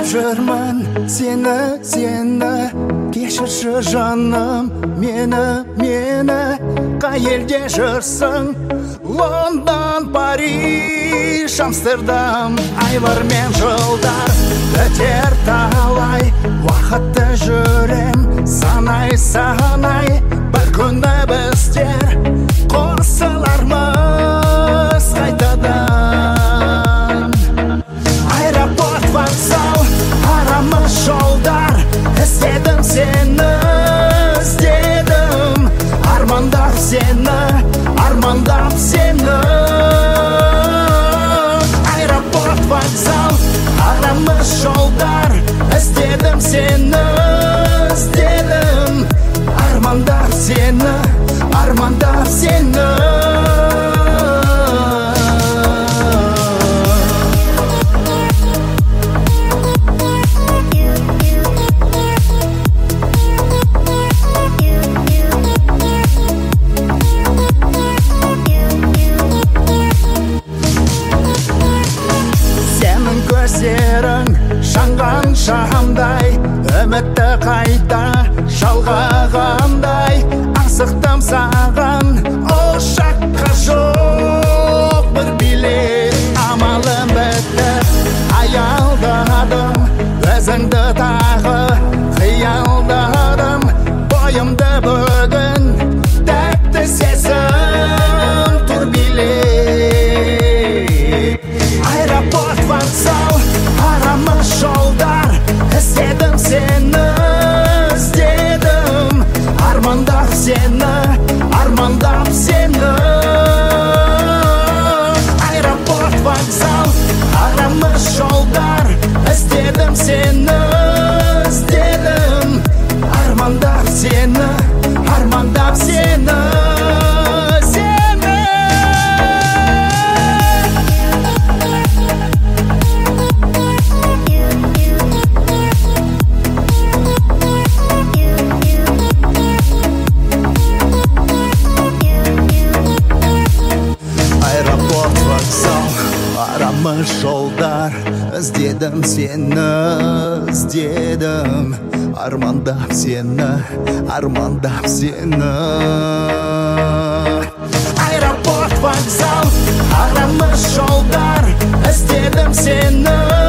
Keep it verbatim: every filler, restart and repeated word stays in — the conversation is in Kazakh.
жүрмін сені, сені кешірші жаным мені, мені қай елде жүрсің? Лондон, Париж, Амстердам. Айлар мен жылдар өтер талай, уақытты жүрем санай, санай. Бір күні біздер қосылармыз қайтадан. Аэропорт, вокзал, арамыз жолдар, іздедім сені, іздедім. Армандап сені, армандап сені. Аэропорт, вокзал, арамыз жолдар, іздедім сені, іздедім. Армандап сені, армандап сені. Көздерің жанған шамдай, үмітті қайта жалғағандай. Асықтым саған, ұшаққа жоқ бір билет. Амалым бітті, аялдадым, өзіңді тағы қиялдадым. Бойымды бүгін тәтті сезім тұр билет. Аэропорт, вокзал, арамыз жолдар, іздедім сені, іздедім. Армандап сені, армандап сені. Аэропорт, вокзал, арамыз жолдар, іздедім сені, іздедім. Армандап сені, армандап сені. Арамыз жолдар, іздедім сені, іздедім. Армандап сені, армандап сені. Аэропорт, вокзал, арамыз жолдар, іздедім сені.